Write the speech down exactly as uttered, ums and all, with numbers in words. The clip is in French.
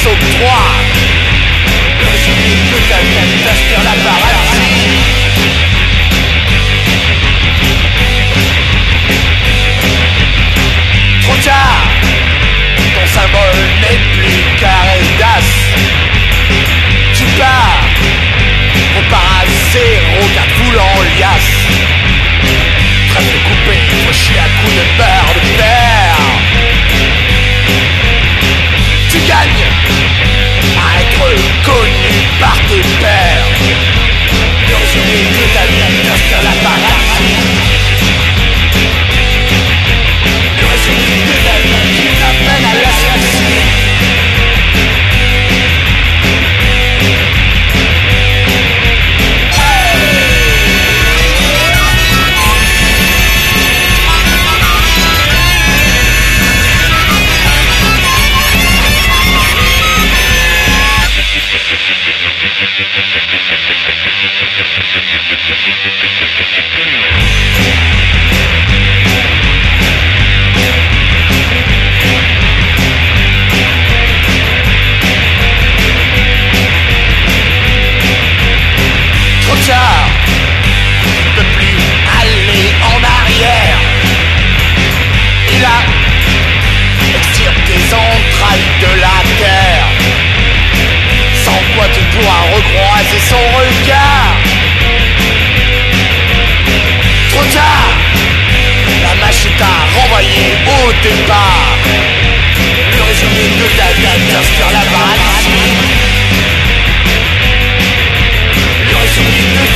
s'octroie. Le résumé de ta vie t'inspire la paralysie. Trop tard, ton symbole n'est plus carré d'as. Tu pars, repars à zéro, garde foule en liasse. Trêve de couper, faut chier à coups de beurre de père. Tu gagnes à être connu par tes pairs. Le résumé de ta vie t'inspire la paralysie. Le résumé de ta vie t'amène à l'asphyxie. Trop tard, tu ne peux plus aller en arrière. Et là, extirpe tes entrailles de la terre. Sans quoi tu pourras recroiser son regard. Trop tard, la machine t'a renvoyé au départ. Le résumé de ta vie t'inspire la paralysie. Le résumé de